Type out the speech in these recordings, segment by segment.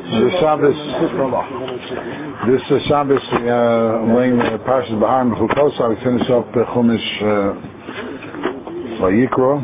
The Shabbos, this Shabbos, laying Parshas Bahar and B'chukosa, we finish up Chumash Vayikra,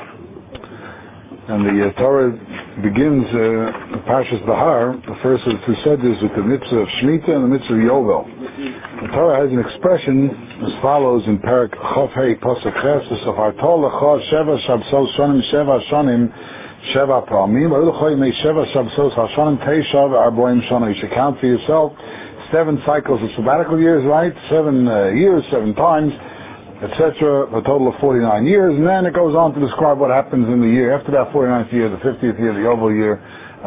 and the Torah begins Parshas Bahar, the first of the two sedges, with the mitzvah of Shemitah and the mitzvah of Yovel. The Torah has an expression as follows in Perek Chof Hei Pasuk Ches, V'sofarto lecha Sheva Shabsos Shonim Sheva Shonim Sheva Pa'amim V'luchoi Mei Sheva Shabsos HaShonim Teisha V'Arboim Shana. You should count for yourself 7 cycles of sabbatical years, right? 7 years, 7 times, etc. A total of 49 years, and then it goes on to describe what happens in the year after that 49th year, the 50th year, the Yovel year,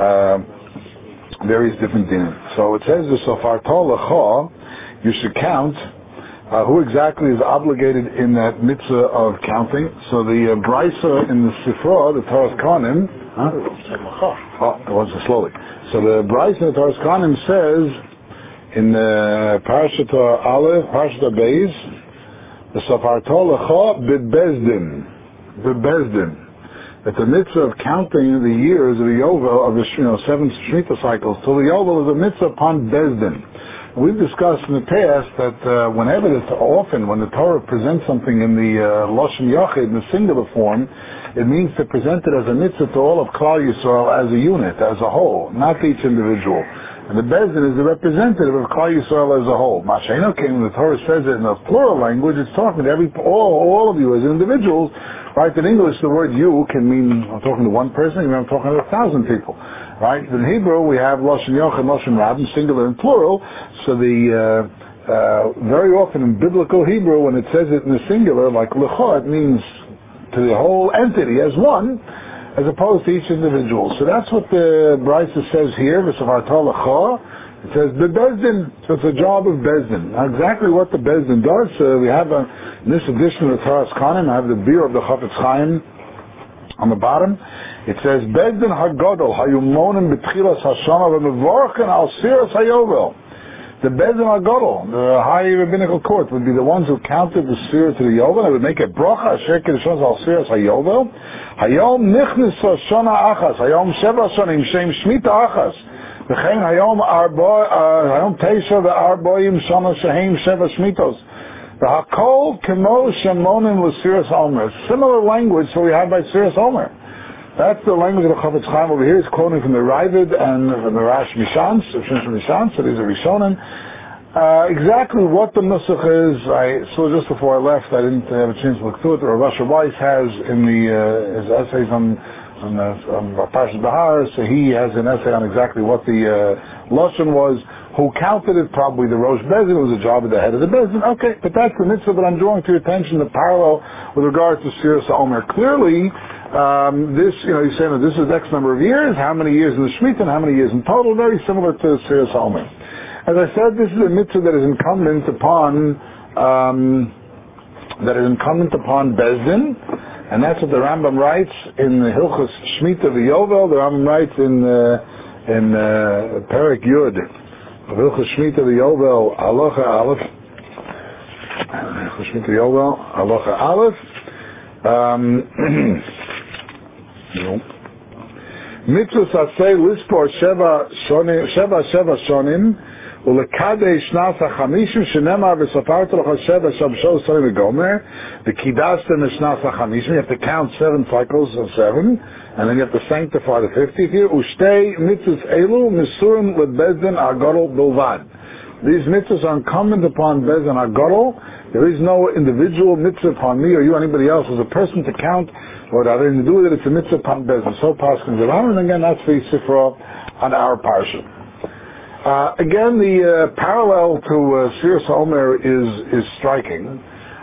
various different dinim. So it says V'sofarto lecha, you should count who exactly is obligated in that mitzvah of counting. So the Brisa in the Sifra, the Torah Kohanim, it was slowly. So the Brisa in the Torah Kohanim says in Parashat Aleph, Parashat Beis, the Sofarto lecha bebezdin, that the mitzvah of counting the years of the Yovel of the 7 Shemitah cycles till the Yovel is a mitzvah upon bezdin. We've discussed in the past that whenever it's often when the Torah presents something in the Lashon Yachid, in the singular form, it means to present it as a mitzvah to all of Klal Yisrael as a unit, as a whole, not each individual. And the Bezdin is the representative of Klal Yisrael as a whole. Mashiach came, the Torah says it in a plural language, it's talking to all of you as individuals. Right? In English, the word you can mean, I'm talking to one person, I'm talking to 1,000 people. Right? In Hebrew, we have Lashon Yochid, Lashon Rab, singular and plural. So the very often in biblical Hebrew, when it says it in the singular, like lecha, it means to the whole entity as one, as opposed to each individual. So that's what the Brisa says here. V'sofarto lecha. It says the Bezdin. So it's a job of Bezdin. Now exactly what the Bezdin does, we have in this edition of the Torah Kohanim, I have the beer of the Chafetz Chaim on the bottom. It says Bezdin Hagadol Hayumonim B'tchilas Hashana V'mevorchen Al Siras Hayovel. The Bezdin Hagadol, the high rabbinical court, would be the ones who counted the Sira to the Yovel. They would make a bracha Asher Kedushanos Al Siras Hayovel. Hayom Nichnis Hashana Achas. Hayom Sheva Shonim Shem Shmita Achas. V'chein Hayom Teisha V'Arboim Shana Shehem Sheva Shmitos. V'hakol Kemo Shemonim L'Siras Omer. Similar language so we have by Siras Omer. That's the language of the Chafetz Chaim over here. It's quoting from the Ravid and from the Rash Mishans, so these are Rishonim. Exactly what the Nusach is, I saw just before I left, I didn't have a chance to look through it, or Rasha Weiss has in his essays on Parshas Bahar, so he has an essay on exactly what the Lashon was, who counted it, probably the Rosh Bezdin, it was a job of the head of the Bezdin. Okay, but that's the mitzvah, but I'm drawing to your attention the parallel with regard to Siras Omer. Clearly, this, you're saying that this is X number of years, how many years in the Shemitah and how many years in total, very similar to Siras Omer. As I said, this is a mitzvah that is incumbent upon Bezdin, and that's what the Rambam writes in the Hilchos Shemitah V'Yovel. The Rambam writes in Perek Yud, Hilchos Shemitah V'Yovel, Halacha Aleph. Hilchos Shemitah V'Yovel, Halacha Aleph. Mitzvah Sasei Lispor Sheva Shonim Ulekadesh Shnas HaChamishim Shenemar V'Sofarto Lecha Sheva Shabshos Shonim V'Gomer V'Kidashtem Shnas HaChamishim. You have to count 7 cycles of 7, and then you have to sanctify the 50th year. Ushtei mitzvahs elu misurim lebezdin agadol bilvad. These mitzvahs are incumbent upon Bezdin Hagadol. There is no individual mitzvah upon me or you or anybody else as a person to count or to have anything to do with it. It's a mitzvah upon Bezdin. So Paschal Zeran, and again that's the Sifra on our parsha. Again, the parallel to Siras Omer is striking.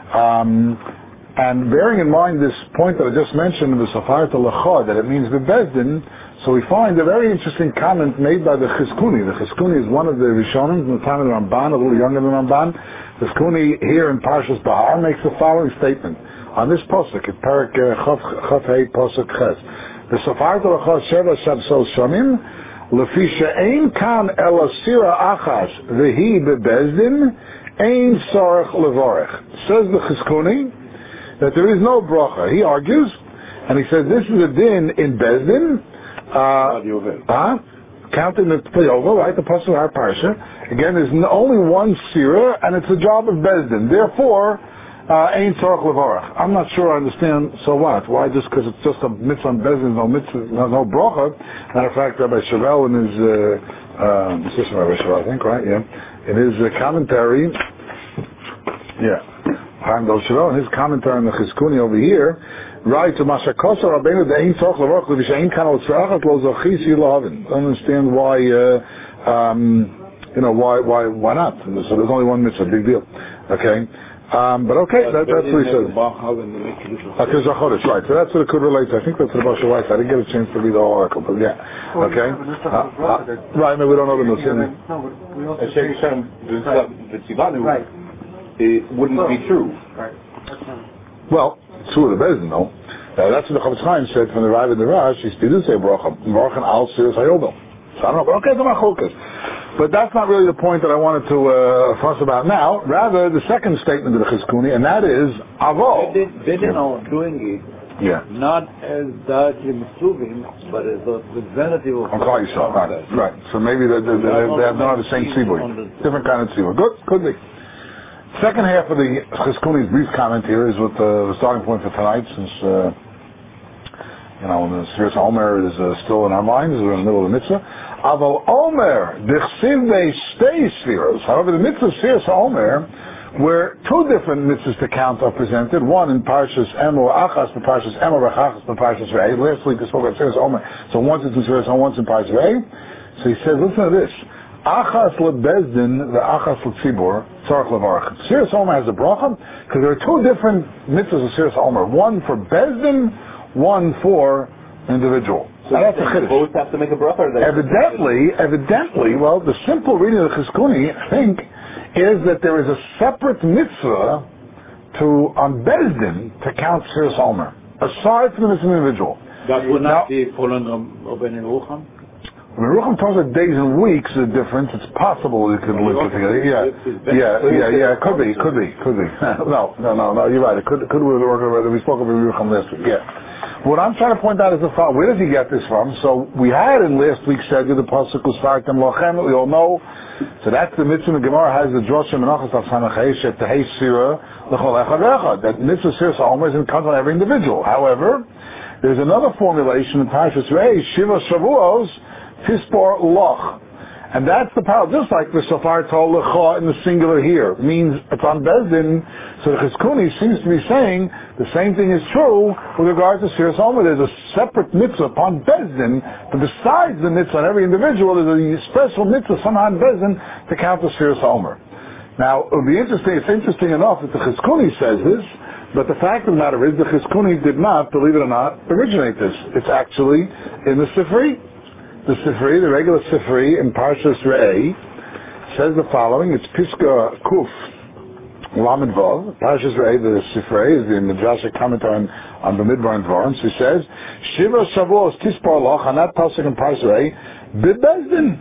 And bearing in mind this point that I just mentioned, the Sofarto lecha, that it means the Bezdin, so we find a very interesting comment made by the Chizkuni. The Chizkuni is one of the Rishonim from the time of the Ramban, a little younger than Ramban. Chizkuni here in Parshas Bahar makes the following statement on this posuk, in Perek Chof Hei Posuk Ches. The Sofarto lecha Sheva Shabsos Shonim Lefi she'ein kan ela sira achas v'hi bebezdin ein sorach levorech. Says the Chizkuni that there is no bracha. He argues, and he says this is a din in Bezdin. counting the Yovel, right? The pasuk of our parsha. Again, there's only one sira, and it's the job of Bezdin. Therefore, Ein Tzorach Levarach. I'm not sure I understand. So what? Why? Just because it's just a mitzvah on Bezdin, no mitzvah, no bracha. Matter of fact, Rabbi Chevelle in his assistant Rabbi Chevelle, I think, right? Yeah. In his commentary, Chaim Dov Chevelle, in his commentary on the Chizkuni over here, right to Mashakosa Rabbeinu the Ein Tzorach Levarach Levishain Kanal Tzorach Lo Zochis Yilahavin. I don't understand why. Why not? So there's only one mitzvah, big deal. Okay. But okay, that's what he says. Okay, right. So that's what it could relate to. I think that's what Baruch Weiss. I didn't get a chance to read the whole article, but yeah. Okay. Right, maybe we don't know the news. Right. It wouldn't be true. Right. Well, it's true of the Bezdin, though. That's what the Chavetz Chaim said from the Rav and the Rash. He didn't say Baruch al Siras Hayobel. So I don't know, but okay, the Machokas. But that's not really the point that I wanted to fuss about now. Rather, the second statement of the Chizkuni, and that is Avo. They are doing it not as directly Mitzuvim, but as a representative of right. So maybe they have not the same tzibur. Different kind of tzibur. Good, could be. Second half of the Chizkuni's brief comment here is what the starting point for tonight, since the Sfiras Omer is still in our minds. We're in the middle of the mitzvah. Aval Omer dechsiv be'shtei Sfiros. However, the mitzvah Sfiras Omer, where two different mitzvahs to count are presented. One in Parshas Emor Achas, in Parshas Emor Achas, in Parshas Re'eh. Last week we spoke about Sfiras Omer. So once it's in Sfiras Omer, once in Parshas Re'eh. So he says, listen to this. Achas lebezdin, the achas letzibur, tzarach levarach. Sfiras Omer has a bracha because there are two different mitzvahs of Sfiras Omer. One for bezdin, one for individual. So that's a chiddush. Both have to make a bracha. Evidently, well, the simple reading of the Chizkuni, I think, is that there is a separate mitzvah on Bezdin to count Sfiras Omer, aside from the mitzvah individual. That would not be following of any Rucham? When Rucham talks about days and weeks, the difference, it's possible it could live together. Could be. No, you're right. It could be the work of, we spoke about Rucham last week, What I'm trying to point out is the following. Where does he get this from? So we had in last week's Seder the pasuk Usartem Lochem. We all know. So that's the mitzvah. The Gemara has the Droshim Menachos of Samachei Shetahei Sira L'Chol Echad Echad. That mitzvah Sfiras Omer is in count on every individual. However, there's another formulation in Parshas Re'eh, Shiva Shavuos Tispor Loch. And that's the power, just like the Shofar Tol Lecha in the singular here. It means it's on Bezdin. So the Chizkuni seems to be saying the same thing is true with regard to Sfiras Omer. There's a separate mitzvah upon Bezdin, but besides the mitzvah on every individual, there's a special mitzvah somehow on Bezdin to count the Sfiras Omer. Now, it would be interesting, it's interesting enough that the Chizkuni says this, but the fact of the matter is the Chizkuni did not, believe it or not, originate this. It's actually in the Sifri. The Sifri, the regular Sifri in Parshas Re'eh, says the following. It's Piska Kuf Lamed Vav. Parshas Re'eh, the Sifri, is the Midrashic commentary on the Midbar and Dvarim. So he says, Shiva Shavuos Tispar Loch, on that pasuk in Parshas Re'eh, Bebezdin.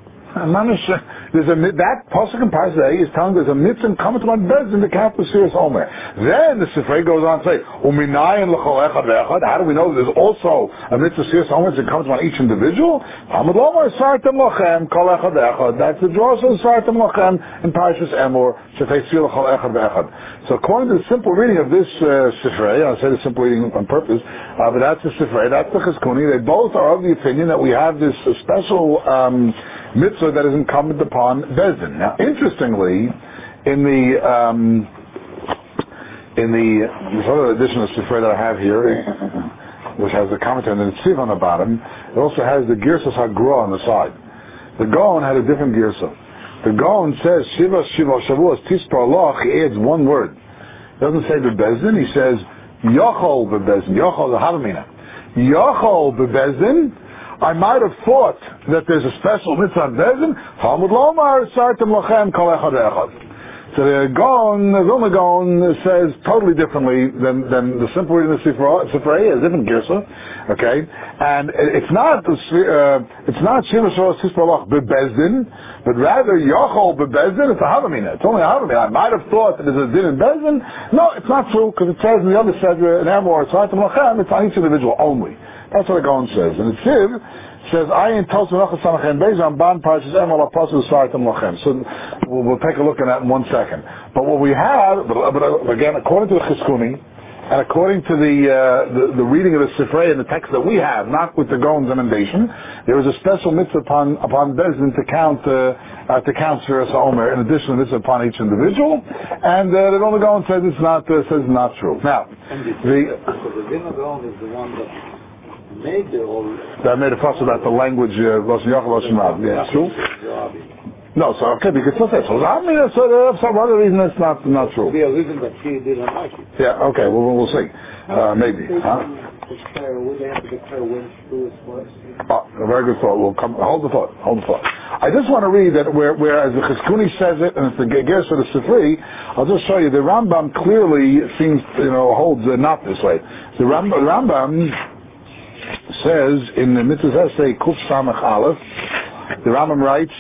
That pasuk in Parshas Re'eh is telling there's a mitzvah coming to Bezdin to count the Sfiras Omer. Then the Sifrei goes on to say, Uminayin l'chol echad ve'echad. How do we know that there's also a mitzvah Sfiras Omer that comes on each individual? Hamad Lomar Sartem Lochem kol echad ve'echad. That's the draw of Sartem Lochem in Parshas Emor Shetei Sir l'chol echad ve'echad. So according to the simple reading of this Sifrei, I say the simple reading on purpose, but that's the Sifrei, that's the Chizkuni. They both are of the opinion that we have this special mitzvah that is incumbent upon Bezdin. Now, interestingly, in the this other edition of Sifrei that I have here, which has the commentary and the Tziv on the bottom, it also has the Girsas HaGra on the side. The Gaon had a different Girsa. The Gaon says Shiva Shavuos Tispar Loch. He adds one word. He doesn't say Bezdin. He says Yochol Bezdin. Yochol the Havamina. Yochol Bezdin. I might have thought that there's a special mitzvah on Bezdin. Talmud Lomar Sartem Lochem Kol Echad Echad. So the Vilna Gaon says totally differently than the simple reading of Sifrei, a different Girsa, okay? And it's not Shiva Shavuos Tispar Loch Bebezdin, but rather Yochol Bebezdin. It's a Havamina. It's only a Havamina. I might have thought that there's a din in Bezdin. No, it's not true, because it says in the other Sedra, in Emor, Sartem Lochem, it's on each individual only. That's what the Gaon says. And the Tziv says, Ayin Tos Menachos Samachem Beis Ramban Parshas Emor Apostle Sartim Lachem. So we'll take a look at that in 1 second. But what we have, but again, according to the Chizkuni, and according to the reading of the Sifrei and the text that we have, not with the Gaon's emendation, there is a special mitzvah upon Bezdin to count Sfiras HaOmer in addition to the mitzvah upon each individual, and the Gaon says it's not true. Now, the Gaon is the one that made the whole... That made a fuss about the language, Lashon Yachid, Lashon Rab. Yeah, it's true. No, so okay, because so I mean, so for some other reason it's not true. Be a reason that she didn't like it. Yeah, okay, we'll see. Maybe. Huh? Would they have to declare when true is what? A very good thought. We'll come. Hold the thought. I just want to read that whereas the Chizkuni says it, and it's the Gersh of the Sifri, I'll just show you. The Rambam clearly seems, holds not this way. The Rambam says in the Mitzvah Essay Kuf Samach Aleph, the Rambam writes,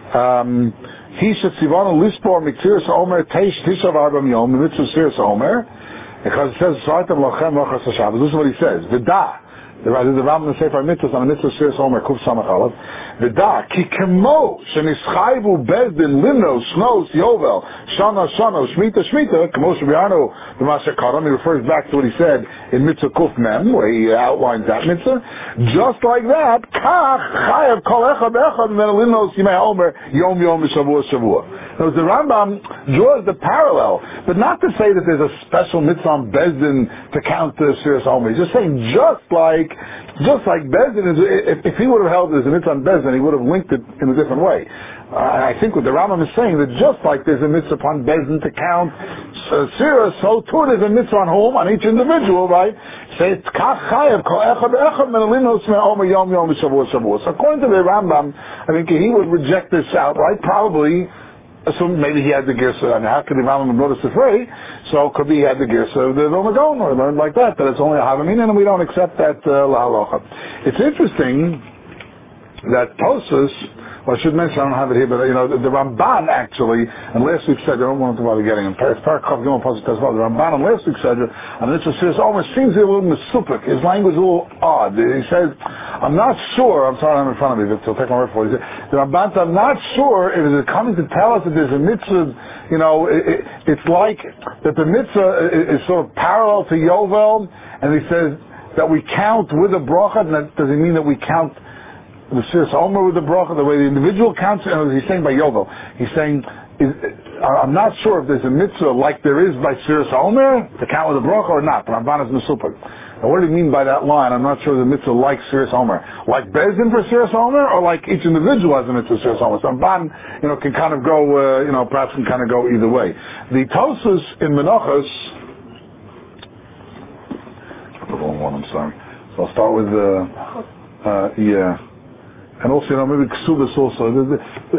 he should sivanu lispor miktiras haomer tishav arbam yom the mitzvah siras haomer, because it says sartam lachem lachas hashabbos. This is what he says. V'da, the Rambam in Sefer Mitzvahs on the mitzvah siras haomer kuf samach aleph. V'da ki kemo shenischayvu bezdin limnos snos yovel shana shmita kemo shebiyanu b'masher karam. He refers back to what he said in mitzvah kuf mem, where he outlines that mitzvah. Just like that, kach chayav kol echad echad men limnos yimei haomer yom shavua. Now the Rambam draws the parallel, but not to say that there's a special mitzvah on Bezdin to count the Siras HaOmer. He's just saying, just like Bezdin is, if he would have held there's a mitzvah on Bezdin, he would have linked it in a different way. I think what the Rambam is saying, that just like there's a mitzvah upon Bezdin to count Siras, so too there's a mitzvah on whom? On each individual, right? Say, kach chayav kol echad echad men limnos haomer yom shavua. So according to the Rambam, I think he would reject this outright, probably. So maybe he had the Gersa, and how could the Rambam notice the fray? So could be he had the Gersa of the Vilna Gaon, or learned like that it's only a Havamin, and we don't accept that lahalacha. It's interesting that Tosas, well, I should mention, I don't have it here, but the Ramban actually, and last week said, I don't want to bother getting in Parakov Gimel Pasuk Tezvav, the Ramban on last week said, and this is almost seems a little misupik. His language is a little odd. He says, I'm not sure, I'm sorry I'm in front of me, but he'll take my word for it. The Ramban said, I'm not sure if it's coming to tell us that there's a mitzvah, it's like that the mitzvah is sort of parallel to Yovel, and he says that we count with a bracha, and that doesn't mean that we count the Siras HaOmer with the bracha, the way the individual counts, and he's saying by Yovel. He's saying, I'm not sure if there's a mitzvah like there is by Siras HaOmer to count with the bracha or not. Ramban is Mesupag. Now what do you mean by that line? I'm not sure the mitzvah like Siras HaOmer. Like Bezdin for Siras HaOmer, or like each individual has a mitzvah Siras HaOmer? So Ramban, can kind of go, perhaps can kind of go either way. The Tosas in Menachos, the wrong one, I'm sorry. So I'll start with and also, maybe Ksubas also. The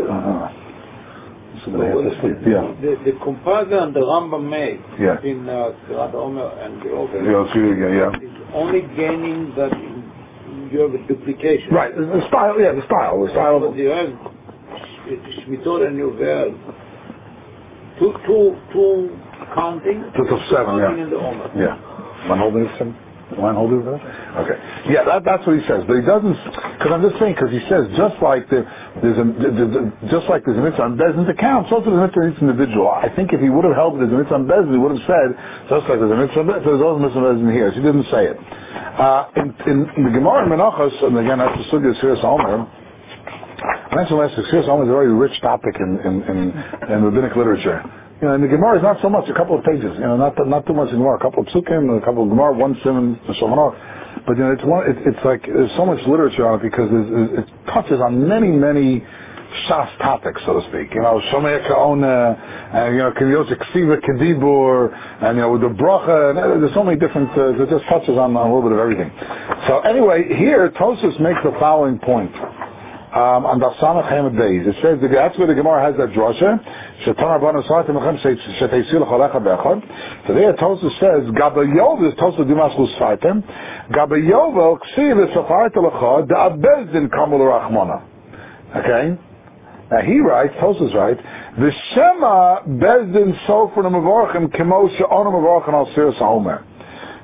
comparison the Rambam made between Siras HaOmer and the Yovel is only gaining that you have a duplication. Right, the style. But you have Shmitot and Yovel, two counting. Two to seven, in the Omer. Yeah. One holding seven. Line holder of that? Okay. Yeah, that's what he says. But he doesn't, because I'm just saying, because he says, just like there's a mitzvah on Bezdin to count, so there's a mitzvah on each individual. I think if he would have held there's a mitzvah on Bezdin, he would have said, just like there's a mitzvah on Bezdin, there's also a mitzvah on Bezdin here. So he didn't say it. In the Gemara in Menachos, and again, that's the Sugya Siras HaOmer, I mentioned last week, Siras HaOmer is a very rich topic in rabbinic literature. In the Gemara is not so much, a couple of pages, not too much in Gemara, a couple of psukim, a couple of Gemara, one sim, and so on. But it's like there's so much literature on it because it touches on many shas topics, so to speak. Shomei Ka'ona, and Kinyos Ksiva Kedibur, and with the bracha, and there's so many different. It just touches on a little bit of everything. So anyway, here Tosas makes the following point. On the Samach Hamad Beis, it says that's where the Gemara has that drasha. Shetan Rabbanan Sartim Lechem Sheteisil Chalecha Bechad. Today Tosas says Gabayovel Tosas Dimaslu Sartim Gabayovel Ksiv Safart Lecha Da Bezdin Kamul Rachmana. Okay. Now he writes, Tosas writes, the Shema Bezdin Sofer Mevorchim Kemo She'onu Mevorchim Al Siras HaOmer.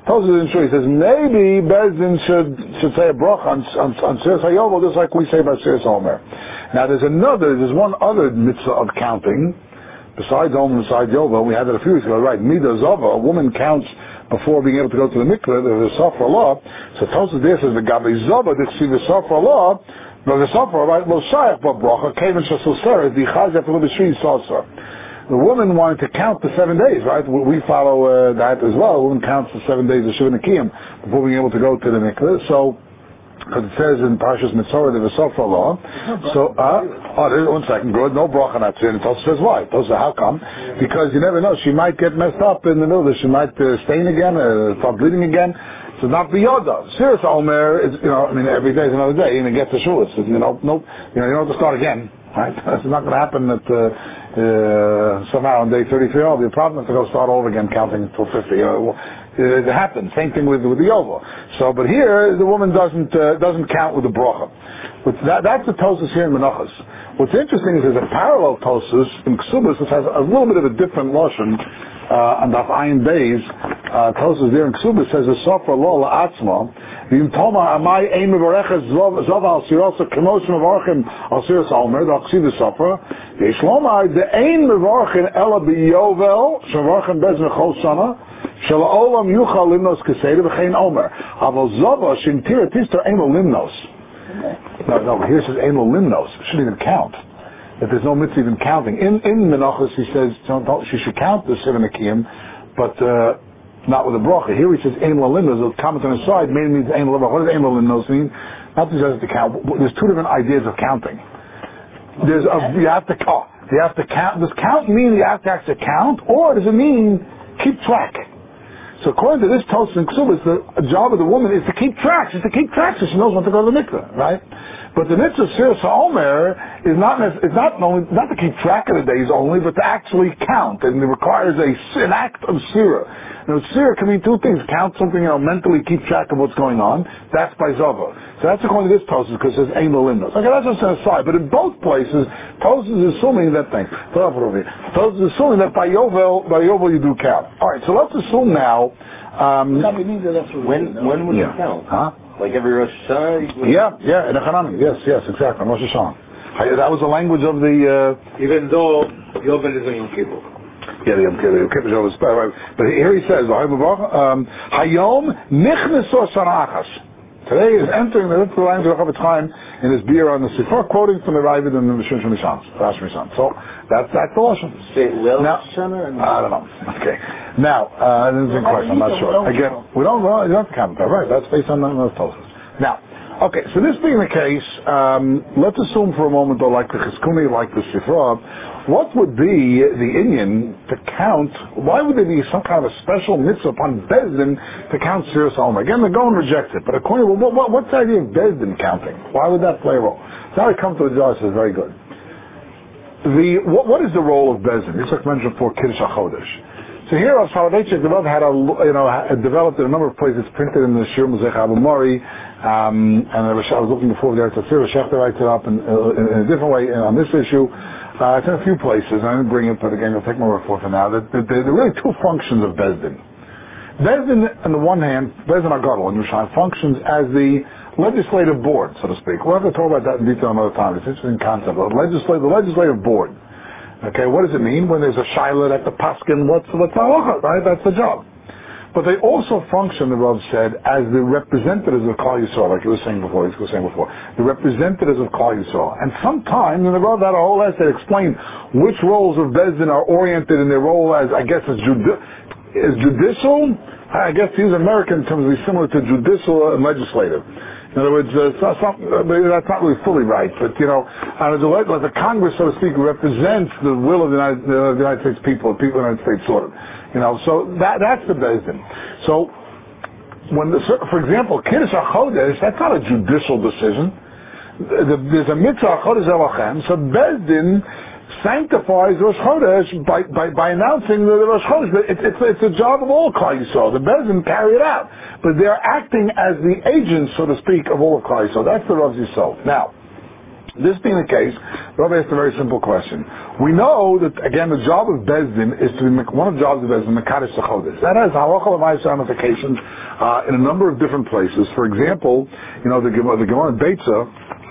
Tosfos isn't sure. He says maybe Bezdin should say a bracha on Seres HaYovel, just like we say about Seres HaOmer. Now there's one other mitzvah of counting, besides Omer, besides Yovel. We had it a few weeks ago, right? Mida Zava, a woman counts before being able to go to the mikveh. There's a Safra law. So Tosfos there says the Gabi Zava, this is the Safra law. But the Safra, right? Lo Shayach Ba Bracha, Kevin Shasoseret, the Chaz Yafel B'Shri Sasar. The woman wanted to count the 7 days, right? We follow that as well. The woman counts the 7 days of Shiva Nekiyim before being able to go to the mikveh. So, because it says in Parshas Mitzorah there's a Safra law. So, there's 1 second, good, no bracha not sin. It also says why. It also says how come? Because you never know, she might get messed up in the middle of this. She might stain again, start bleeding again. So not biyoda. Seres HaOmer is, every day is another day, and it gets the shulas. You don't have to start again, right? It's not going to happen that somehow on day 33, the problem is to go start over again, counting until 50. It happens. Same thing with the Yovel. So, but here the woman doesn't count with the bracha. But that's the Tosfos here in Menachos. What's interesting is there's a parallel Tosfos in Ksubas which has a little bit of a different lashon. On the Ayin Beis, Tosfos there in Ksubas says the Safra Lo La'atzma V'im Toma Amai Ein Mevareches Zov Al Siros Kemosh Mevarechim Al Siros Omer the Aksiv Safra Yesh Lomar the Ein Mevarechim Ela B'Yovel Shevarechim Bezin Chol Shana Shel Olam Yuchal Limnos Keseda V'Chein Omer Aval Zova Shintira Tistar Ein Lo Limnos. No, here it says Ein Lo Limnos. Shouldn't even count. That there's no mitzvah even counting. In Menachos he says she should count the 7 Nekiyim, but not with a bracha. Here he says Ein Lo Limnos. The comment on the side mainly means Ein Lo Limnos. What does Ein Lo Limnos mean? Not just to count. There's 2 different ideas of counting. You have to count. Does count mean you have to actually count, or does it mean keep track? So according to this Tosfos in Ksubas, the job of the woman is to keep track. She's to keep track so she knows when to go to the mikveh, right? But the mitzvah of Seres HaOmer is not to keep track of the days only, but to actually count, and it requires an act of sira. Now, sira can mean 2 things: count something, mentally keep track of what's going on. That's by Zava. So that's according to this Tosfos because it says Ein Lo Limnos. Okay, that's just an aside. But in both places, Tosfos is assuming that thing. Tosfos is assuming that by Yovel you do count. All right, so let's assume now. When would you count? Huh? Like every Rosh Hashanah? Yeah, in the Chanami. Yes, exactly. Rosh Hashanah. That was the language of the. Even though Yovel is a Yom Kippur. Yeah, the Yom Kippur was right. But here he says, Hayom nichneso sanachas. Today is entering the literal language of Chofetz Chaim in his beer on the Sifar, quoting from the Ravid and the Mishun Shemishans, Rash Mishan. So that's the lashon. Say well, now, I don't know. Okay. Now, this is a question. I'm not sure. Again, we don't know. You don't have to comment that, right? That's based on the Tosfos. Now, okay. So this being the case, let's assume for a moment, though, like the Chizkuni, like the Sifra, what would be the Inyan to count? Why would there be some kind of a special mitzvah upon Bezdin to count Seres HaOmer? Again, the Gaon rejects it, but according to what's the idea of Bezdin counting? Why would that play a role? So now he comes to the Zohar, says very good. What is the role of Bezdin? Just like mentioned before, Kiddush HaChodesh. So here, Soloveitchik had developed in a number of places, printed in the Shir Moshe Abu Mori, and I was looking before there. So Sira Shechter writes it up in a different way on this issue. It's in a few places. I didn't bring it, but again, I'll take my word for it for now. There are really 2 functions of Bezdin. Bezdin, on the one hand, Bezdin Agadol in Yerushalayim functions as the legislative board, so to speak. We'll have to talk about that in detail another time. It's an interesting concept. The legislative board. Okay, what does it mean when there's a shayla at the paskin? What's halacha, right? That's the job. But they also function, the Rav said, as the representatives of Klal Yisrael, like he was saying before, the representatives of Klal Yisrael. And sometimes, and the Rav had a whole essay to explain which roles of Bezdin are oriented in their role as, I guess, as judicial. I guess to use American terms, would be similar to judicial and legislative. In other words, that's not really fully right, but like the Congress, so to speak, represents the will of the United States people, the people of the United States, sort of. So that's the Bezdin. So for example, Kiddush HaChodesh, that's not a judicial decision. There's a mitzvah HaChodesh Elachem, so Bezdin sanctifies Rosh Chodesh by announcing the Rosh Chodesh. But it's a job of all Klal Yisrael. The Bezdin carry it out, but they're acting as the agents, so to speak, of all of Klal Yisrael. That's the Rav Yisrael. Now, This being the case, Rabbi asked a very simple question. We know that, again, the job of Bezdin is to be, one of the jobs of Bezdin, Mekadesh Sachodesh. That has halacha l'maisa ramifications in a number of different places. For example, the Gemara in Beitza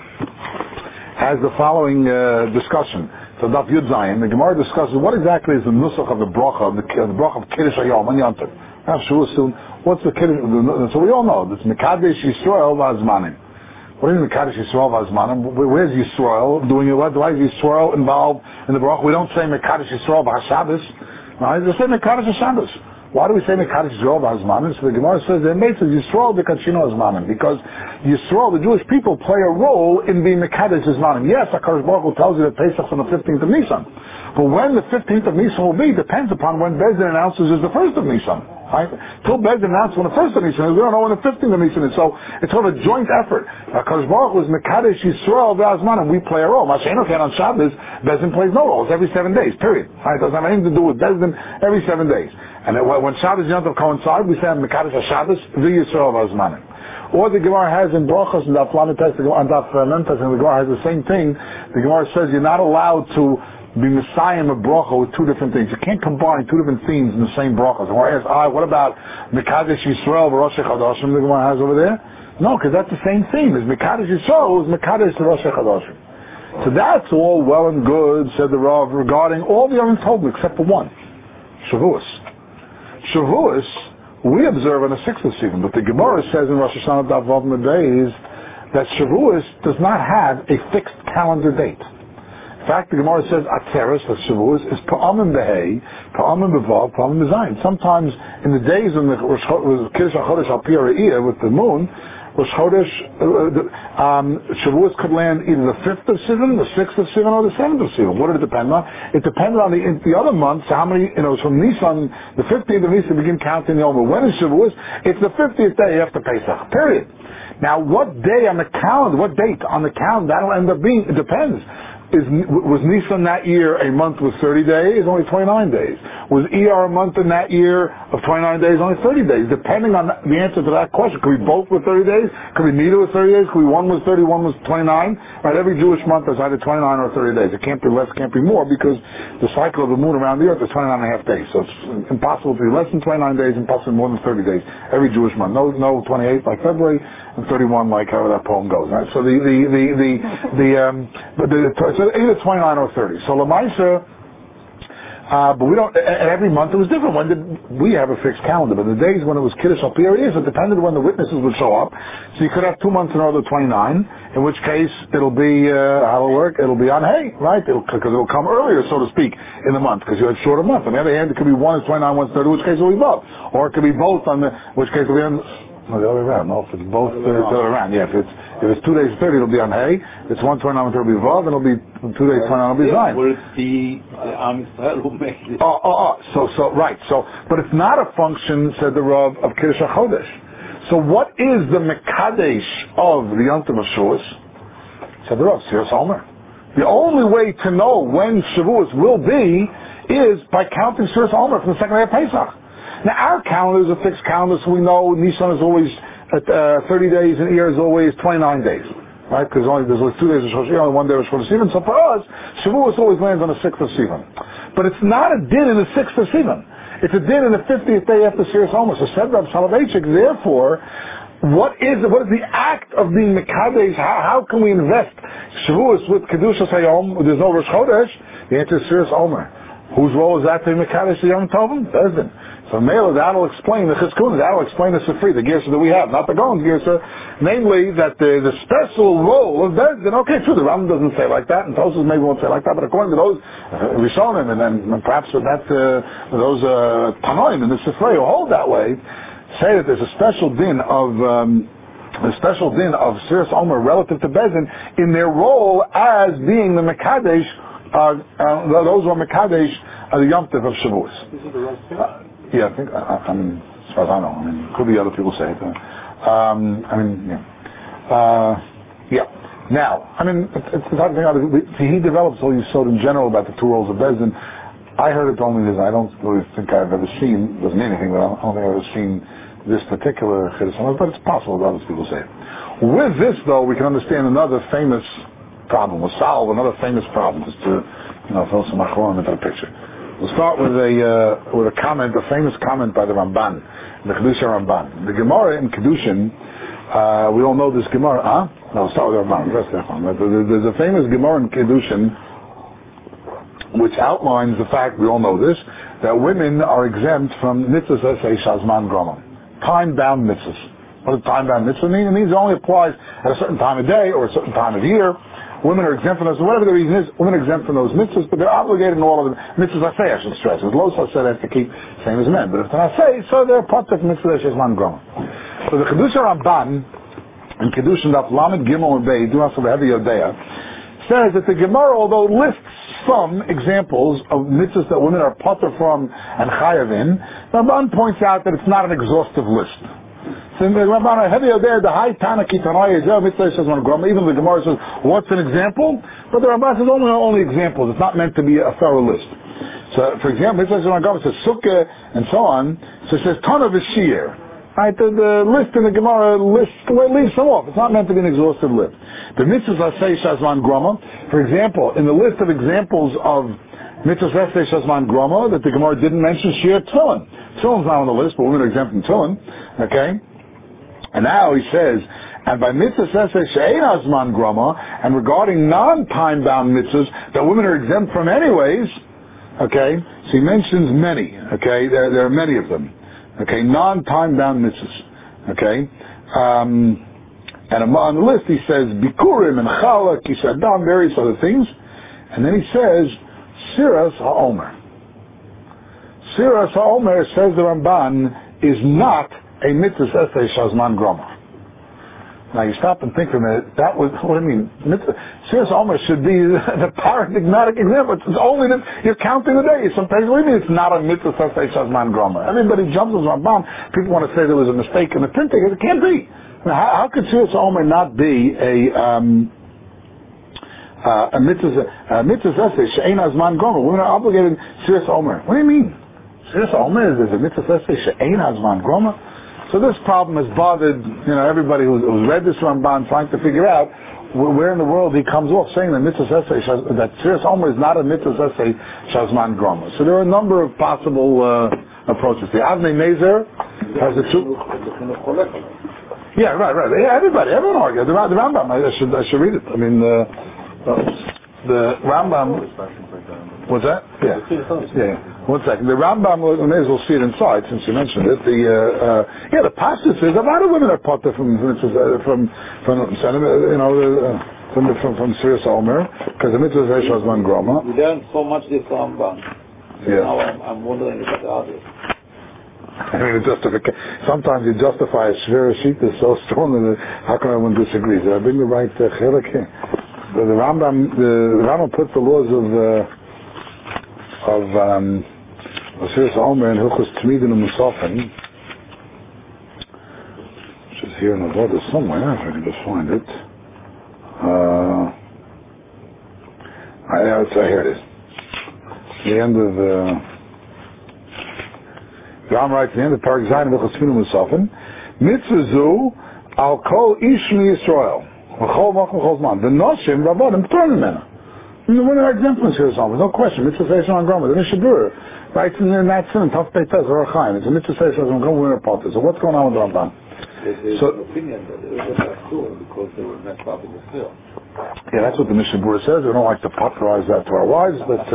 has the following discussion. So Daf Yud Zayin, the Gemara discusses what exactly is the nusach of the bracha, the bracha of Kiddush Hayom and Yom Tov. What's the Kiddush? So we all know, it's Mekadesh Yisrael v'Azmanim. What is Mekadesh Yisrael v'Azmanim? Where's Yisrael doing it? Why is Yisrael involved in the bracha? We don't say Mekadesh Yisrael v'Hashabbos. Right? We say Mekadesh Hashabbos. Why do we say Mekadesh Yisrael v'Azmanim? So the Gemara says it makes Yisrael b'Kachino Azmanim, because Yisrael, the Jewish people, play a role in being Mekadesh Azmanim. Yes, HaKadosh Baruch Hu tells you that Pesach's on the 15th of Nisan, but when the 15th of Nisan will be depends upon when Bezdin announces is the 1st of Nisan. Right? Till Bezdin announces when the 1st of Nisan is, we don't know when the 15th of Nisan is. So it's sort of a joint effort. HaKadosh Baruch Hu is Mekadesh Yisrael v'Azmanim. We play a role. Mashiach on Shabbos, Bezdin plays no role. It's every 7 days. Period. Right? It doesn't have anything to do with Bezdin every 7 days. And when Shabbos and Yom Tov coincide, we say Mekadesh HaShabbos v'Yisrael v'Azmanim. Or the Gemara has in Brachos and Daf Lametes, and Daf Memtes, and the Gemara has the same thing. The Gemara says you're not allowed to be Messiah of bracha with two different things. You can't combine two different themes in the same bracha. So I ask, what about Mekadesh Yisrael v'Rosh Chodashim the Gemara has over there? No, because that's the same theme. As Mekadesh Yisrael is Mekadesh Rosh Chodashim. So that's all well and good, said the Rav, regarding all the other Tobel except for one, Shavuos. Shavuos we observe on the 6th of Sivan, but the Gemara says in Rosh Hashanah Daf Vav Mebeis that Shavuos does not have a fixed calendar date. In fact, the Gemara says Atzeres, that Shavuos, is Pa'amim Behei, Pa'amim Bevav, Pa'amim Bezayin. Sometimes in the days when the Kiddush HaChodesh Al Pi Ha'Re'iyah with the moon, Rosh Chodesh, Shavuos could land either the 5th of Sivan, the 6th of Sivan, or the 7th of Sivan. What did it depend on? It depended on the other months, how many, from Nisan, the 15th of Nisan, begin counting the Omer. When is Shavuos? It's the 50th day after Pesach. Period. Now, what day on the calendar, what date on the calendar, that'll end up being, it depends. Was Nisan that year a month with 30 days? Only 29 days. Was Iyar a month in that year of 29 days? Only 30 days. Depending on the answer to that question. Could we both with 30 days? Could we neither with 30 days? Could we one was 30, one was 29? Right, every Jewish month is either 29 or 30 days. It can't be less, can't be more, because the cycle of the moon around the earth is 29 and a half days. So it's impossible to be less than 29 days, impossible more than 30 days. Every Jewish month. No 28 like February, and 31 like however that poem goes. Right? So so either 29 or 30. So Lamaisa, but we don't, and every month it was different. When did we have a fixed calendar? But the days when it was Kiddush Al Pi Ha'Re'iyah, it depended when the witnesses would show up. So you could have 2 months in a row, 29, in which case it'll be, how it'll work? It'll be on hay, right? Because it'll come earlier, so to speak, in the month, because you had shorter months. On the other hand, it could be one is 29, one's 30, which case it'll be both. Or it could be both which case it'll be on, no, the other way around. No, if it's both, the other way around. Yeah, if it's 2 days 30, it'll be on hay. If it's 129, it'll be vav, and it'll be 2 days 29, it'll be zayin. Will it be the Am Yisrael who makes it? So right. So, but it's not a function, said the Rav, of Kiddush HaChodesh. So what is the Mekadesh of the Yom Tov of Shavuos? Said the Rav, Siras Omer. The only way to know when Shavuos will be is by counting Siras Omer from the second day of Pesach. Now our calendar is a fixed calendar, so we know Nisan is always at 30 days and Iyar is always 29 days, right? Because there's only 2 days of Rosh Hashanah, 1 day of Rosh Sivan. So for us, Shavuos always lands on the 6th of Sivan. But it's not a din in the 6th of Sivan. It's a din in the 50th day after Siras Omer. So said Rav Soloveitchik, therefore, what is the act of being Mekadesh? How can we invest Shavuos with Kedushas Hayom? There's no Rosh Chodesh. The answer is Siras Omer. Whose role is that to be Mekadesh the Yom Tovim? Bezdin. So Mela, that'll explain the Chizkuna, that'll explain the Sifri, the Gersa that we have, not the Gaon's Gersa, namely that the special role of Bezdin. Okay, true, the Rambam doesn't say like that, and Tosfos maybe won't say like that, but according to those Rishonim, and then perhaps with that, those Tanoim in the Sifri who hold that way, say that there's a special din of Siras Omer relative to Bezdin in their role as being the Mekadesh, those who are Mekadesh the Yom Tov of Shavuos. Is it the right thing? Yeah, I think, as far as I know, could be other people say it. Now, it's the type of thing, he develops all Yisod in general about the two roles of Bezdin. I heard it only this, I don't really think I've ever seen, doesn't mean anything, but I don't think I've ever seen this particular Chiddush, but it's possible that other people say it. With this, though, we can understand another famous problem. We'll solve another famous problem, just to throw some achronim into the picture. We'll start with a comment, a famous comment by the Ramban, the Kedusha Ramban. The Gemara in Kedushin, we all know this Gemara, No, we'll start with the Ramban. There's a famous Gemara in Kedushin which outlines the fact, we all know this, that women are exempt from mitzvahs esay shazman groma, time-bound mitzvahs. What does time-bound mitzvah mean? It means it only applies at a certain time of day or a certain time of year. Women are exempt from those, whatever the reason is, women are exempt from those mitzvahs, but they're obligated in all of them. Mitzvahs I say, I should stress. As Los said, they have to keep same as men. But if I say, so they're part of mitzvah shazman groma. So the Kedusha Ramban, in Kedushin Daf Lamed Gimel and Bey, do also the Heavy Yodea, says that the Gemara, although it lists some examples of mitzvahs that women are potter from and chayav in, the Ramban points out that it's not an exhaustive list. So the Ramban Heavy Yodea, the high Tanaki Tanai Yezeh mitzvah shazman groma, even the Gemara says, what's an example? But the Ramban says only examples. It's not meant to be a thorough list. So, for example, mitzvah shazman groma says sukkah and so on. So it says ton of v'shir. Right, the list in the Gemara leaves some off. It's not meant to be an exhaustive list. The mitzvahs asay shazman groma, for example, in the list of examples of mitzvahs asay shazman groma that the Gemara didn't mention, shir tefillin. Tefillin's not on the list, but women are exempt from tefillin. Okay, and now he says, and by mitzvahs asay she'ein shazman groma, and regarding non-time bound mitzvahs that women are exempt from anyways. Okay, so he mentions many. Okay, there are many of them. Okay, non-time-bound mitzvahs. Okay, and on the list he says bikurim and chala, kisadam, various other things, and then he says siras ha'omer. Siras ha'omer, says the Ramban, is not a mitzvah esay shazman groma. Now you stop and think for a minute. That was what I mean. Siras ha'omer should be the paradigmatic example. It's only that you're counting the days. Sometimes what do you mean it's not a mitzvah esay shazman groma? Everybody jumps on Ramban. People want to say there was a mistake in the printing. It can't be. Now, how could siras ha'omer not be a mitzvah esay she'ein shazman groma? Women are obligated siras ha'omer. What do you mean? Siras ha'omer is a mitzvah esay she'ein shazman groma? So this problem has bothered, everybody who's read this Ramban, trying to figure out where in the world he comes off saying that mitzvah essay, that siras ha'omer is not a mitzvah essay shazman groma. So there are a number of possible approaches. The Avnei Nezer has a two. Yeah, right. Yeah, everyone argues. The Rambam. I should read it. I mean, the Rambam. What's that? Yeah. One second. The Rambam, we may as well see it inside since you mentioned it. The passage says a lot of women are potter from siras ha'omer because the mitzvah is shazman groma. We learned so much this Rambam. Yeah. Now I'm wondering about the others. I mean, sometimes you justify a shvira sheet is so strong that how can everyone disagree? Did I bring the right chelik here? The Rambam puts the laws of siras ha'omer and Hilchos Tmidin and Musafin, which is here in the border somewhere, if I can just find it. Here it is. The end of the Ram writes at the end of Parak Zayin Hilchos Tmidin and Musafin, mitzvah zu al kol ish mi Yisrael v'chol makom v'chol zman the noshim rabbanim p'tor mimena. The women are exempt from siras ha'omer, no question. Mitzvah shazman groma. The Mishnah Berurah writes in that sin, Taf Pei Tes or Chaim. It's a mitzvah shazman groma. Women are potter. So what's going on with the Ramban? There's an opinion that it was a tool because they were messed up in the field. Yeah, that's what the Mishnah Berurah says. We don't like to popularize that to our wives, but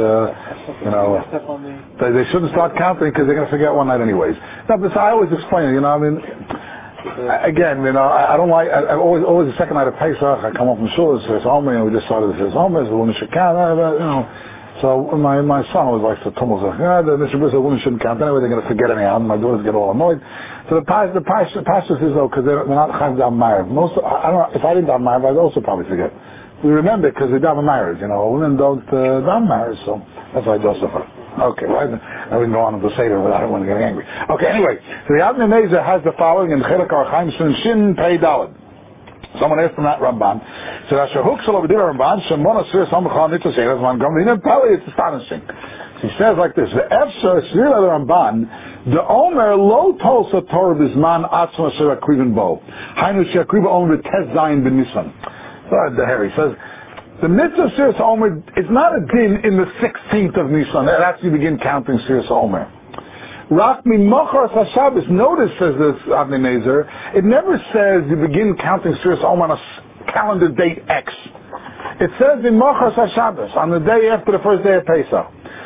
they shouldn't start counting because they're going to forget one night anyways. No, but I always explain it. Again, I don't like. I always the second night of Pesach, I come up from shul, it says Omer, and we just started the Omer, the women should count. So my son always likes to tumble. The Mishnah Berurah says women shouldn't count anyway. They're going to forget anyhow. My daughters get all annoyed. So the pastor says though, because they're not chayv dam ma'ariv. I don't know if I didn't dam ma'ariv, I'd also probably forget. We remember because they dam ma'ariv. Women don't dam ma'ariv, so that's why I justify. Okay, right? I wouldn't go on to say that without everyone getting angry. Okay, anyway, so the Avnei Nezer has the following in Chelik Archaim Shin Pei Daled. Someone asked from that Ramban. So Asher Huxel over there Ramban Shemona Siras Ha'omer Mitzvah Shazman Groma. He didn't tell you. It's astonishing. So he says like this: the Efsher Shir the Ramban the Omer Lo Tolsa Torah Bisman Atzma Shir Akriven Bo Hainu Shir Akriva Omer Tes Zayin Ben Nisan. The Harry says. The mitzvah of Sfiras Omer is not a din in the 16th of Nisan. That's when you begin counting Sfiras Omer. Rak mimachar HaShabbos. Notice, says this Avnei Nezer, it never says you begin counting Sfiras Omer on a calendar date X. It says mimachar HaShabbos, on the day after the first day of Pesach.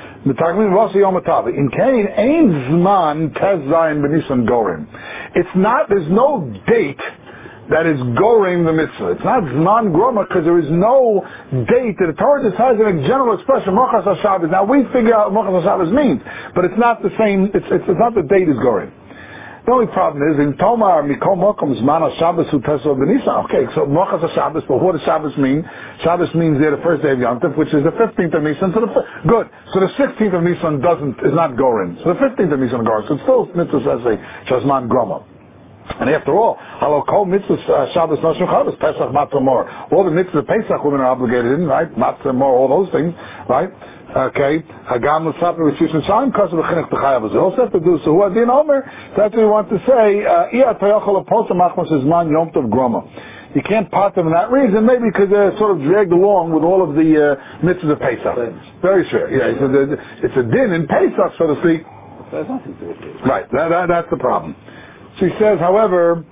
In Cain, Ein Zman Tez Zayin B'Nisan Gorim. It's not, there's no date that is goring the mitzvah. It's not Zman Groma because there is no date that the Torah decides in a general expression, Mochas HaShabbos. Now we figure out what Mochas HaShabbos means, but it's not the same, it's not the date is goring. The only problem is, in Tomar, Mikol Mokom Zman HaShabbos Hu Tesla B'Nisan. Okay, so Mochas HaShabbos, but what does Shabbos mean? Shabbos means there the first day of Yom Tov, which is the 15th of Nisan. Good. So the 16th of Nisan is not goring. So the 15th of Nisan is goring. So it's still mitzvah says a Shazman Groma. And after all, halakol mitzvahs Shabbos Noshim Chavis Pesach Matzah Mor. All the mitzvahs of Pesach women are obligated in, right? Matzah Mor, all those things, right? Okay. Hagam l'saper v'shish n'shayim kasav v'chinech t'chayav. It also has to do. So who adin omer? That's what we want to say. Iyat v'yochol aposa machmas zman yom tov groma. You can't part them for that reason, maybe because they're sort of dragged along with all of the mitzvahs of Pesach. Very sure. Yeah, it's a din in Pesach, so to speak. Right. That's the problem. So he says, however,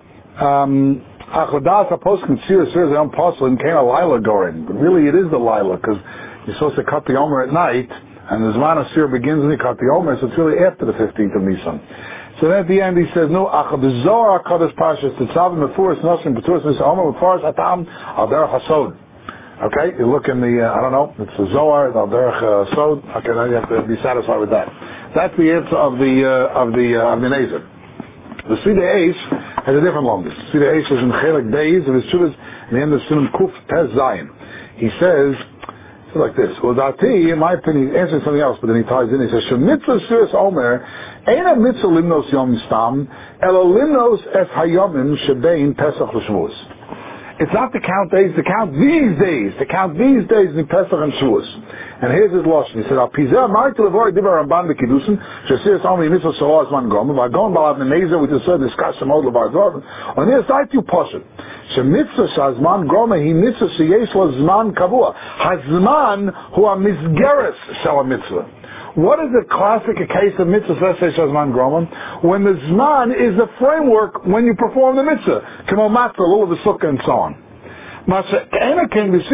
Achodas HaPoskim Tzir Tzir Zayom Posel and came a Lila Gorin. But really it is the Lila, because you're supposed to cut the Omer at night, and the Zman HaSir begins when you cut the Omer, so it's really after the 15th of Nisan. So then at the end he says, no, Achad Zohar HaKadosh Parshas Tetzavim Mefuras Nosim Beturas Nisa Omer Mefuras Atam Al Derech HaSod. Okay, you look in the, I don't know, it's the Zohar, Al Derech HaSod. Okay, now you have to be satisfied with that. That's the answer of the Nezer. The Sida Eish has a different longest. Sida Eish is in Chelik Beis of his Shuvas in the end of Siman Kuf Tez Zayin. He says, it's like this. Well, Dati, in my opinion, he's answering something else, but then he ties in. He says, Shemitzvah Sfiras Omer ain't a mitzvah limnos yom stam, elo limnos es hayomim shebein Pesach l'Shavuos. It's not to count days, to count these days in Pesach and Shavuos. And here's his lashon. He said, "Al pizeh marti levorei dibar Ramban v'kiddushin shesiras only mitzvah solas man goma v'agon balav nezer which is said discuss some old levar dor on the side you poshut shemitzvah shazman goma he mitzvah sheyesh lo zman kavua hazman hu a misgeres shal mitzvah." What is the classic case of mitzvah shazman groma? When the zman is the framework when you perform the mitzvah, kamo matzah, all of the sukkah and so on. The zman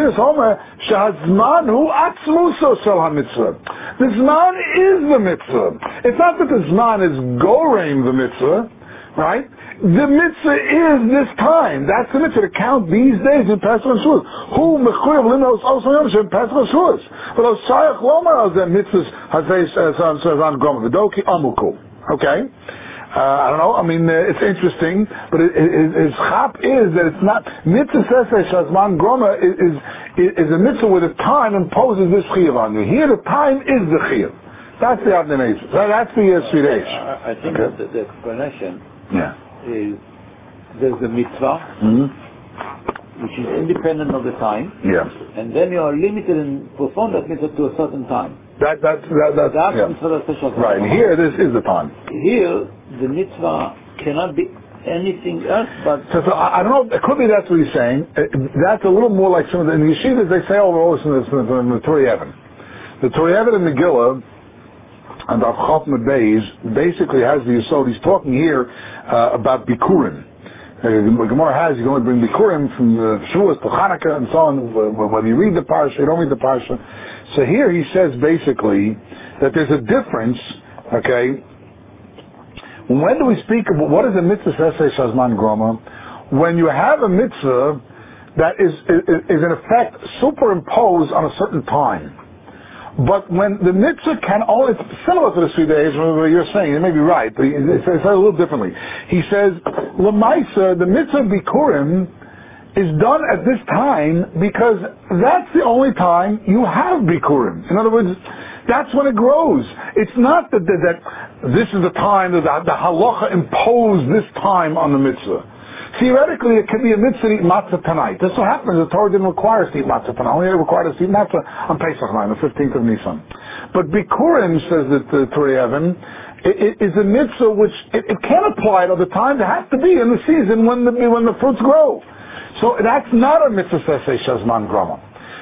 is the mitzvah. It's not that the zman is goreim the mitzvah, right? The mitzvah is this time. That's the mitzvah to count these days in Pesach and Shavuos. Who mechuyev limos also yom in Pesach and Shavuos. But those shayach lomar as mitzvahs hazei shazan groma v'doki amuku. Okay. I don't know, I mean, it's interesting, but his chap is that it's not, mitzvah says shazman groma is a mitzvah where the time imposes this chiyuv on you. Here the time is the chiyuv. That's the Avnei Nezer. That's the Sfiras Eish. I think that the explanation is there's the mitzvah, which is independent of the time, and then you are limited and perform that mitzvah to a certain time. That's right. And here, this is the time. Here, the mitzvah cannot be anything else but... So I don't know, it could be that's what he's saying. That's a little more like some of the... In the yeshivas, they say all this in the Torah Evan. The Torah Evan in Megillah, and Rav Chofma Beis, basically has the yesod. He's talking here about Bikurim. Gemara has, you can only bring Bikurim from Shavuos to Chanukah and so on, whether you read the parsha, you don't read the parsha. So here he says basically that there's a difference, okay, when do we speak about, what is a mitzvah sesei shazman groma? When you have a mitzvah that is in effect superimposed on a certain time. But when the mitzvah can only, it's similar to the Sfiras Eish, what you're saying, it may be right, but it says a little differently. He says, L'maisa, the mitzvah Bikurim is done at this time because that's the only time you have Bikurim. In other words, that's when it grows. It's not that this is the time that the halacha imposed this time on the mitzvah. Theoretically, it could be a mitzvah to eat matzah tonight. This is what happens. The Torah didn't require us to eat matzah tonight. Only required us to eat matzah on Pesach night, the 15th of Nisan. But Bikurim, says that the Torah Evan, is a mitzvah which it can't apply at other times. It has to be in the season when the fruits grow. So that's not a mitzvah sesei shazman groma.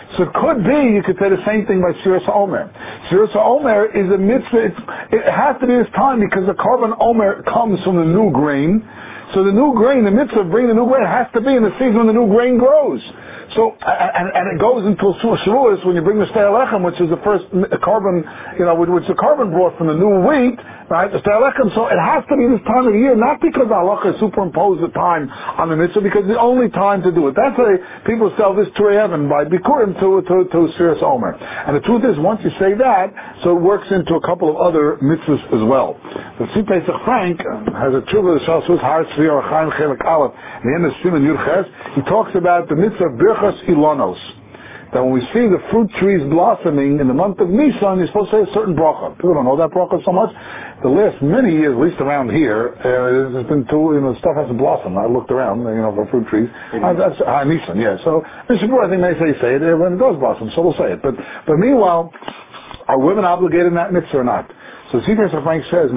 So it could be, you could say the same thing by Siras HaOmer. Siras HaOmer is a mitzvah, it has to be this time because the Korban Omer comes from the new grain. So the new grain, the mitzvah of bringing the new grain has to be in the season when the new grain grows. So, and it goes until Shavuos when you bring the Stei Lechem, which is the first carbon, which the carbon brought from the new wheat, right? The Stei Lechem. So it has to be this time of the year, not because the halacha superimposed the time on the mitzvah, because it's the only time to do it. That's why people sell this Turei Even by Bikurim to Siras Omer. And the truth is, once you say that, so it works into a couple of other mitzvahs as well. The Tzvi Pesach Frank has a tshuva, the Shalsus Har Tzvi or Chaim Chelek Aleph, the end of Siman Yud Ches. He talks about the mitzvah of Birchas Ilonos. That when we see the fruit trees blossoming in the month of Nisan, you're supposed to say a certain bracha. People don't know that bracha so much. The last many years, at least around here, there's been stuff hasn't blossomed. I looked around, for fruit trees. That's Nisan, yeah. So, Mr. Brewer, I think they say it when it does blossom, so we'll say it. But meanwhile, are women obligated in that mitzvah or not? So Tzvi Pesach Frank says,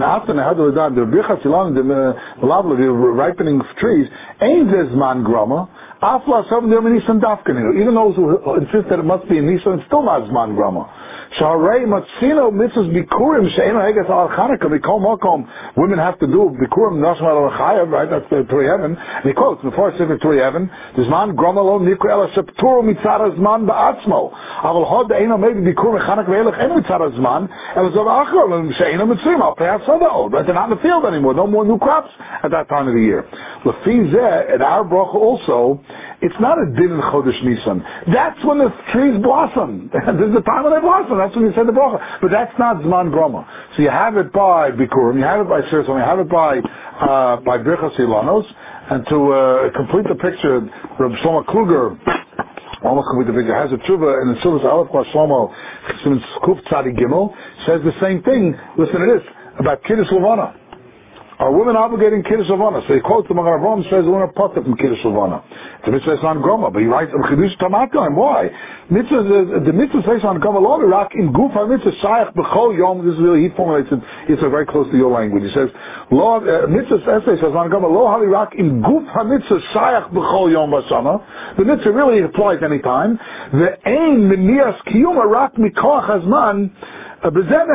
the ripening trees, ain't this man grama. Even those who insist that it must be in Nisan, it's still not Zman Grama. Women have to do Bikurim Nashma al-Chayav, right? That's the Turei Even. And he quotes, before Sefer Turei Even, Zman Grama lo nikra ela shepturu mitzara Zman ba'atzmo. Aval hod de'eno maybe Bikurim Mechanak ve'elech en mitzara Zman, ela zav achar, she'eno mitzrim, al peyat sada'od. Right? They're not in the field anymore. No more new crops at that time of the year. Lefi zeh, at our bracha also, it's not a din in Chodesh Nisan. That's when the trees blossom. This is the time when they blossom. That's when you say the bracha. But that's not Zman Grama. So you have it by Bikurim, you have it by Siras, you have it by Birchas Ilonos, and to complete the picture, Reb Shlomo Kluger, almost complete the picture, has a tshuva in the Tzulas Aleph Kvar Shlomo, Kuf Tzadi Gimel, says the same thing. Listen to this, about Kiddush Levana. Are women obligating Kiddush Levana? So he quotes the Magen Avraham, says women are potter from Kiddush Levana. The mitzvah is on Groma, but he writes Chiddush Tamatim. Why? The mitzvah says on Groma lo rak in guf ha-mitzvah shayach b'chol yom. This is really, he formulates it. It's very close to your language. He says mitzvah essay says on Groma lo hali rak in guf ha-mitzvah shayach b'chol yom b'shana. The mitzvah really applies any time. The ain minias kiyuma rak mikoach hazman. You know why I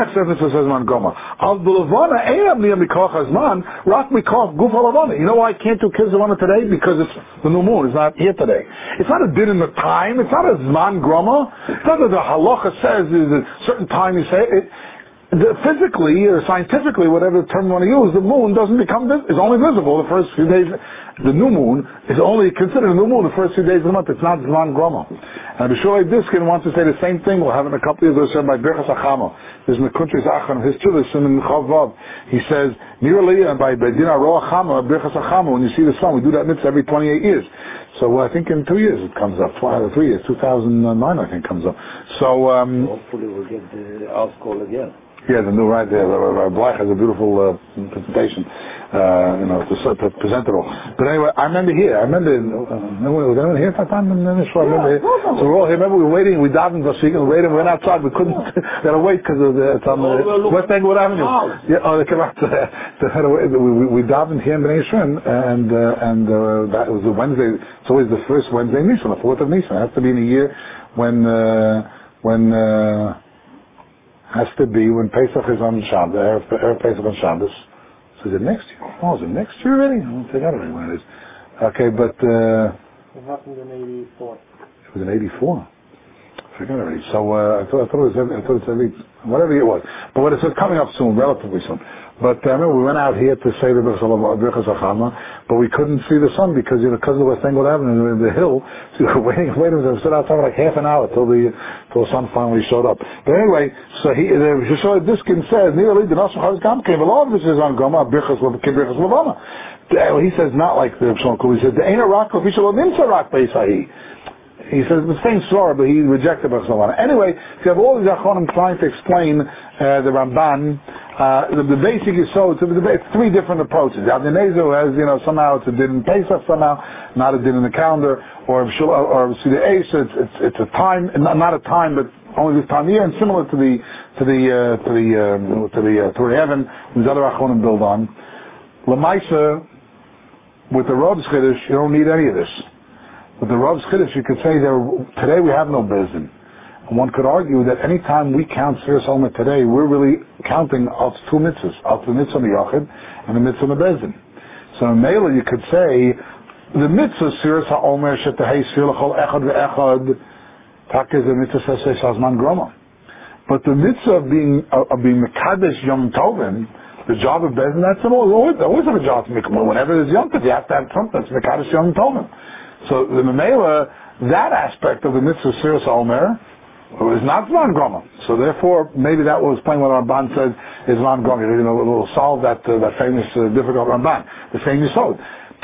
can't do Kiddush Levana today? Because it's the new moon. It's not here today. It's not a din in the time. It's not a Zman Grama. It's not that the halacha says there's a certain time you say it. Physically or scientifically, whatever term you want to use, the moon doesn't is only visible the first few days. The new moon is only considered a new moon the first few days of the month. It's not Zman Grama. And B'Shulei Diskin wants to say the same thing. We'll have in a couple of years said by Birchas Achama. There's in the country's Achan, his Chulis in Chavav. He says, nearly, and by Dinar Roa Chama, Birchas Achama, when you see the sun, we do that mitzvah every 28 years. So I think in 2 years it comes up. 3 years, 2009 I think comes up. So hopefully we'll get the house call again. Yeah, the new right there. Black has a beautiful presentation, to present it all. But anyway, I remember here. Was anyone here at that time? I remember here. So we're all here. Remember, we were waiting. We davened for Shikha. We went outside. We couldn't. We had to wait because it's on the West Englewood Avenue. Yeah, they came out. We davened here in Bnei Yisrael, and that was a Wednesday. It's always the first Wednesday Nisan, the 4th of Nisan. It has to be in a year when has to be when Pesach is on Shabbos, Erev Pesach on Shabbos. So is it next year? Oh, is it next year already? I don't think I don't know when it is. Okay, but it happened in 84. It was in 84. I forgot already. So I thought it was every whatever year it was. But what it says coming up soon, relatively soon. But I remember we went out here to say the Birchas Achama, but we couldn't see the sun because of the West Englewood Avenue, the hill. So we were waiting. We stood outside for like half an hour till the sun finally showed up. But anyway, so Shishoi Diskin says nearly the Nashon Chaz Gam came. A lot of this is on Goma Birchas Levana. He says not like the Shlomo Kuli. He says the Eina Rak Official Nimsa Rak Beisahi. He says the same story, but he rejected Birchas Levana. Anyway, you have all these Achonim trying to explain the Ramban. The basic is it's 3 different approaches. The Abnenezer has, somehow it's a din in Pesach, somehow not a din in the calendar, or see the Eish, it's a time, not a time, but only this time of year, and similar to the Turei Even, these other Achonim build on. Lamaisa, with the Rod's Chiddush, you don't need any of this. With the Rav's Chiddush, you could say today we have no Bezdin. And one could argue that any time we count Sfiras Omer today, we're really counting of two mitzvahs, of the mitzvah Miyachid and the mitzvah Mebezin. So in Mela you could say the mitzvah Sfiras Omer Shetahei Sfir L'chol Echad Ve'echad Tak is the mitzvah Sesei Shazman Groma. But the mitzvah of being Mekadesh Yom Tovim, the job of Bezdin, that's always have a job to make. Whenever there's Yom Tov, you have to have something that's Mekadesh Yom Tovim. So the Mela, that aspect of the mitzvah Sfiras Omer is not Zman Groma. So therefore, maybe that will explain what Ramban said is Zman Groma. We'll solve that famous, difficult Ramban, the same Yisod.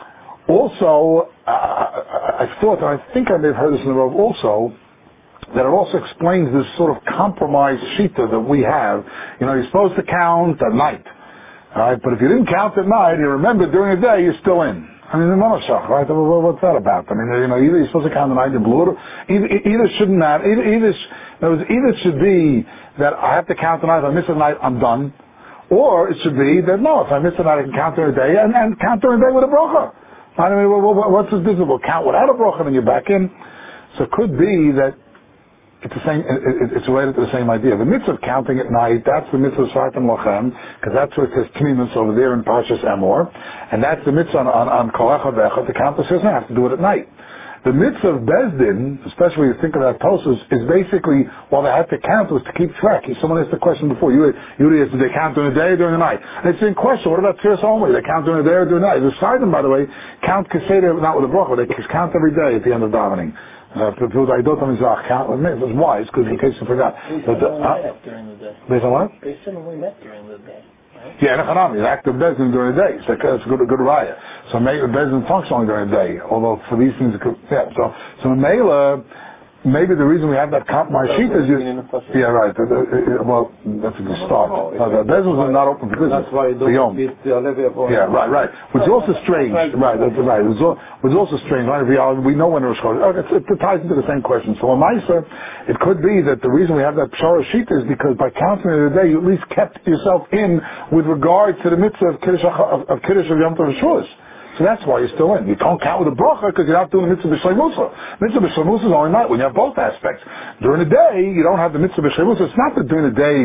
Also, I thought, and I think I may have heard this in the Rav also, that it also explains this sort of compromise shita that we have. You're supposed to count at night. Alright, but if you didn't count at night, you remember during the day, you're still in. I mean, the Monashach, right? What's that about? I mean, either you're supposed to count the night in blue, either shouldn't matter. Either it should be that I have to count the night. If I miss a night, I'm done. Or it should be that no, if I miss a night, I can count during the day and count during the day with a bracha. I mean, what's this visible? Count without a bracha and you're back in. So it could be that it's the same. It's related to the same idea. The mitzvah of counting at night, that's the mitzvah of Sartam Lachem, because that's where it says Tmimus over there in Parshas Emor, and that's the mitzvah on Kol Echad Ve'echad to count the Sfiras. I have to do it at night. The mitzvah of Bezdin, especially when you think of that Tosfos, is basically, while they have to count, was to keep track. Someone asked the question before, do they count during the day or during the night? And it's in question, what about Sfiras Omer? They count during the day or during the night? The Sardim, by the way, count Keseder, not with a bracha, they count every day at the end of davening. People I don't count with me. It was wise because in case you forgot. They met during the day. Based on what? They similarly met during the day. Right? Yeah, Nechanami, the act of Bezdin during the day. So that's a good raya. So maybe Bezdin functioning during the day. Although for these things, So Mela, maybe the reason we have that compromise sheet is right. Well, that's a good start. Bezdin was not open for business. That's why you don't beat the Alevi. Yeah, right. Which is also strange. Right, that's right. Which is also strange. Right? We know when Rosh Chodesh. It ties into the same question. So on Maisa, it could be that the reason we have that Pshara sheet is because by counting it a day, you at least kept yourself in with regard to the mitzvah of Kiddush of Yom Tov Shavuos. So that's why you're still in. You can't count with a bracha because you're not doing the mitzvah b'shleimusa. Mitzvah b'shleimusa is only night when you have both aspects. During the day, you don't have the mitzvah b'shleimusa. It's not that during the day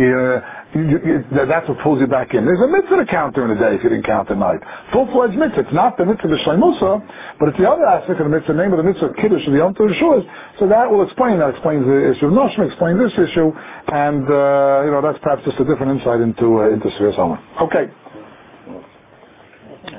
that's what pulls you back in. There's a mitzvah to count during the day if you didn't count at night. Full-fledged mitzvah. It's not the mitzvah b'shleimusa, but it's the other aspect of the mitzvah, name of the mitzvah Kiddush of the Yom Tov Shavuos. So that will explain. That explains the issue of Noshim, explains this issue, and that's perhaps just a different insight into Sfiras Omer. Okay.